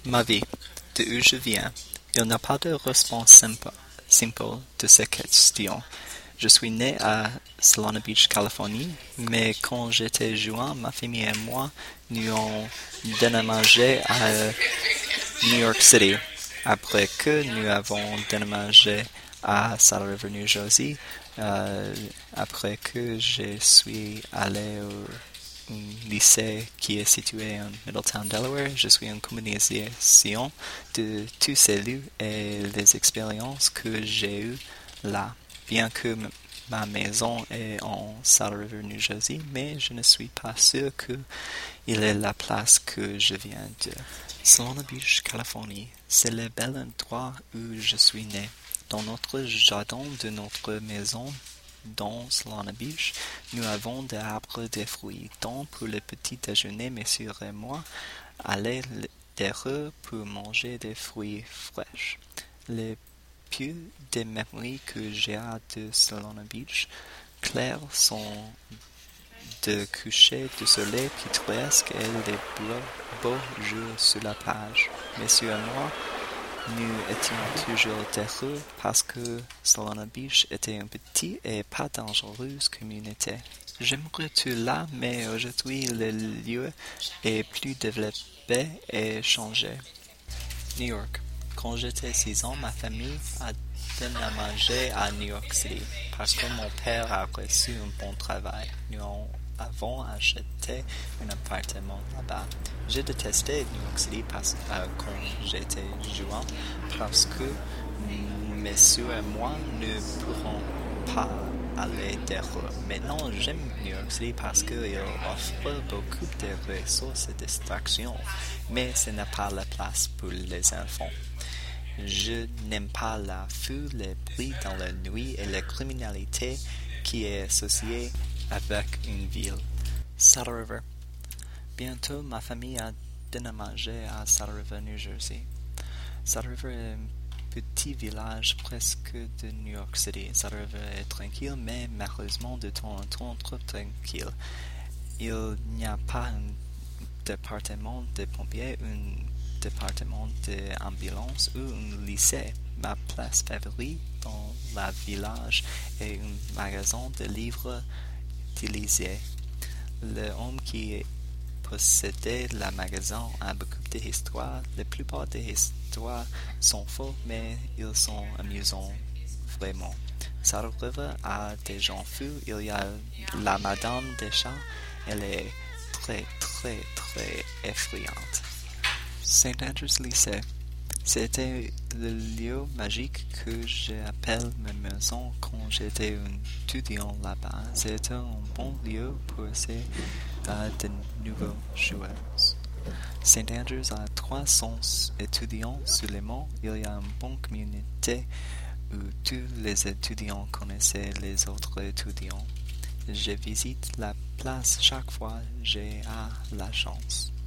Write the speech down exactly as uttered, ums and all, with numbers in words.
Ma vie, de où je viens, il n'y a pas de réponse simple, simple de cette question. Je suis né à Solana Beach, Californie, mais quand j'étais jeune, ma famille et moi, nous avons déménagé à New York City. Après que nous avons déménagé à Saddle River, New Jersey, euh, après que je suis allé au lycée qui est situé en Middletown, Delaware, je suis en communication de tous ces lieux et les expériences que j'ai eues là. Bien que m- ma maison est en Saddle River, New Jersey, mais je ne suis pas sûr qu'il est la place que je viens de. Solana Beach, Californie, c'est le bel endroit où je suis né. Dans notre jardin de notre maison, dans Solana Beach, nous avons des arbres de fruits. Donc, pour le petit déjeuner, messieurs et moi, aller dehors pour manger des fruits fraîches. Les peu de mémoires que j'ai de Solana Beach, clairs sont de coucher de soleil pittoresque et des beaux, beaux jours sur la plage. Messieurs et moi, nous étions toujours heureux parce que Solana Beach était une petite et pas dangereuse communauté. J'aimerais tout là, mais aujourd'hui le lieu est plus développé et changé. New York. Quand j'étais six ans, ma famille a déménagé à New York City parce que mon père a reçu un bon travail. Nous avons acheté un appartement là-bas. J'ai détesté New York City parce, euh, quand j'étais jeune parce que mes soeurs et moi ne pourrons pas aller dehors. Maintenant, j'aime New York City parce qu'il offre beaucoup de ressources et de distractions, mais ce n'est pas la place pour les enfants. Je n'aime pas la foule, les bruits dans la nuit et la criminalité qui est associée avec une ville. Saddle River. Bientôt, ma famille a déménagé à Saddle River, New Jersey. Saddle River est un petit village presque de New York City. Saddle River est tranquille, mais malheureusement de temps en temps trop tranquille. Il n'y a pas un département de pompiers, un département d'ambulance ou un lycée. Ma place favorite dans le village est un magasin de livres utilisés. L'homme qui possédait le magasin a beaucoup d'histoires. La plupart des histoires sont fausses, mais ils sont amusants vraiment. Saddle River a des gens fous. Il y a la Madame des Chats. Elle est très, très, très effrayante. Saint Andrews Lycée. C'était le lieu magique que j'appelle ma maison quand j'étais un étudiant là-bas. C'était un bon lieu pour essayer euh, de nouveaux joueurs. Saint Andrews a trois cents étudiants seulement. Il y a une bonne communauté où tous les étudiants connaissaient les autres étudiants. Je visite la place chaque fois j'ai la chance.